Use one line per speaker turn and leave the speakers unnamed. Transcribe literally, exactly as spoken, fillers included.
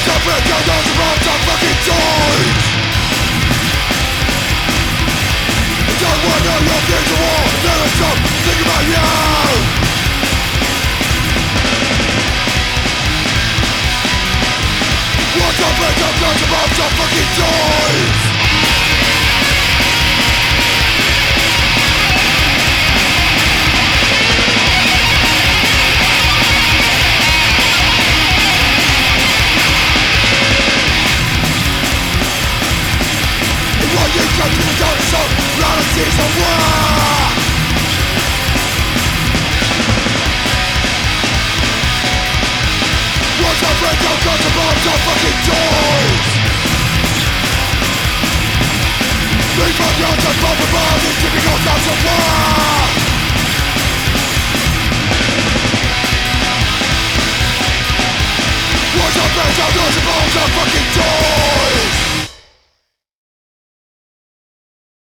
up and down those around the fucking joints. Don't wanna know things of war. Never stop thinking about you. Watch up and down those around the fucking joints. You come to the dark sun, realities of war. Once I break down, guns above the fucking doors.